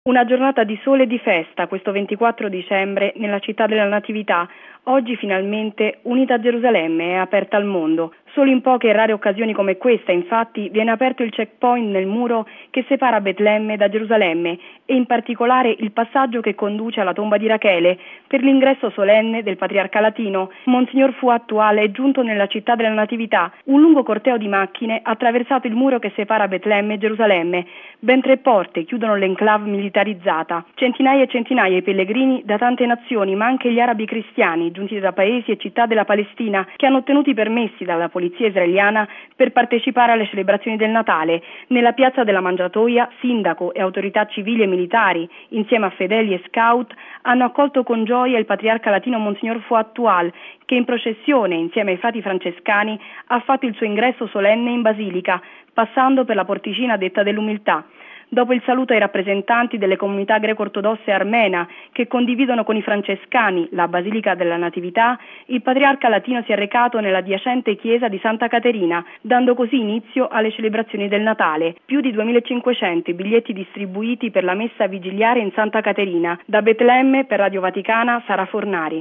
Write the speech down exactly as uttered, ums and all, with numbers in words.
Una giornata di sole e di festa questo ventiquattro dicembre nella città della Natività. Oggi finalmente Unita Gerusalemme è aperta al mondo. Solo in poche e rare occasioni come questa, infatti, viene aperto il checkpoint nel muro che separa Betlemme da Gerusalemme e in particolare il passaggio che conduce alla tomba di Rachele per l'ingresso solenne del patriarca latino. Monsignor Fouad Toual è giunto nella città della Natività. Un lungo corteo di macchine ha attraversato il muro che separa Betlemme e Gerusalemme. Ben tre porte chiudono l'enclave militarizzata. Centinaia e centinaia i pellegrini da tante nazioni, ma anche gli arabi cristiani giunti da paesi e città della Palestina che hanno ottenuto i permessi dalla polizia israeliana per partecipare alle celebrazioni del Natale. Nella piazza della Mangiatoia, sindaco e autorità civili e militari, insieme a fedeli e scout, hanno accolto con gioia il patriarca latino Monsignor Fouad Toual, che in processione, insieme ai frati francescani, ha fatto il suo ingresso solenne in basilica, passando per la porticina detta dell'umiltà. Dopo il saluto ai rappresentanti delle comunità greco-ortodosse e armena che condividono con i francescani la Basilica della Natività, il patriarca latino si è recato nella adiacente chiesa di Santa Caterina, dando così inizio alle celebrazioni del Natale. Più di duemilacinquecento i biglietti distribuiti per la messa vigiliare in Santa Caterina. Da Betlemme, per Radio Vaticana, Sara Fornari.